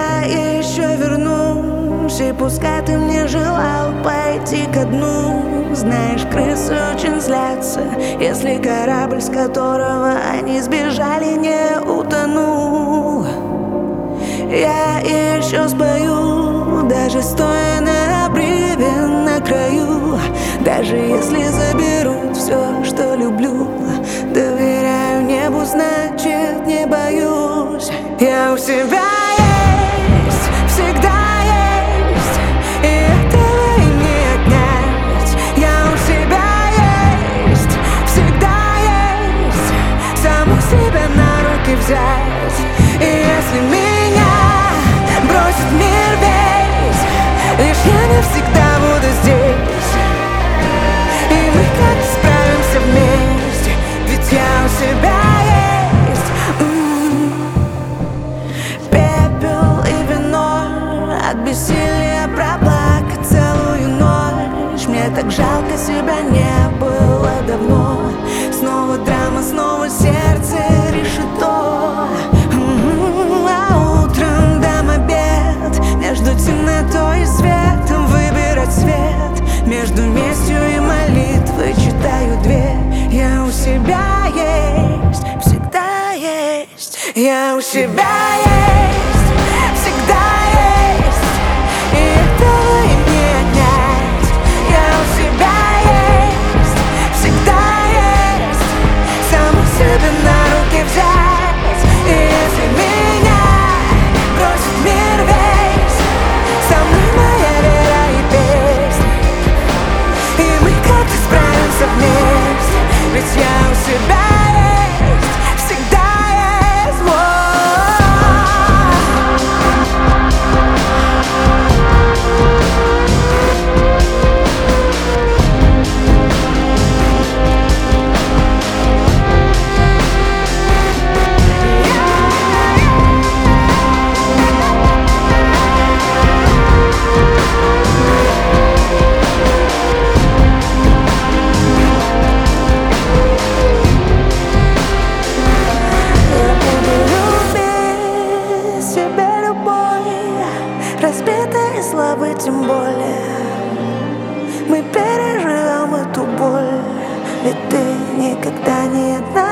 Я еще вернусь, и пускай ты мне желал пойти ко дну. Знаешь, крысы очень злятся, если корабль, с которого они сбежали, не утонул. Я еще спою, даже стоя на обрыве на краю. Даже если заберут все, что люблю, доверяю небу, значит не боюсь. Я у себя есть, всегда есть, и этого и не отнять. Я у себя есть, всегда есть, саму себя на руки взять. И если меня бросит мир весь, лишь я навсегда буду здесь, и мы как-то справимся вместе, ведь я у себя есть. Пепел и вино, от бессилия проплакать целую ночь. Мне так жалко, себя не было давно. Снова драма, снова сердце решето. А утром дам обед, между темнотой и светом выбирать свет. Между местью и молитвой читаю две. Я у себя есть, всегда есть. Я у себя есть, всегда есть, и этого и не отнять. Я у себя есть, всегда есть, саму себя на руки взять. И если меня бросит мир весь, со мной моя вера и песня, и мы как-то справимся вместе, ведь я у себя есть, всегда есть. Разбитые слабы, тем более мы переживем эту боль, ведь ты никогда не одна.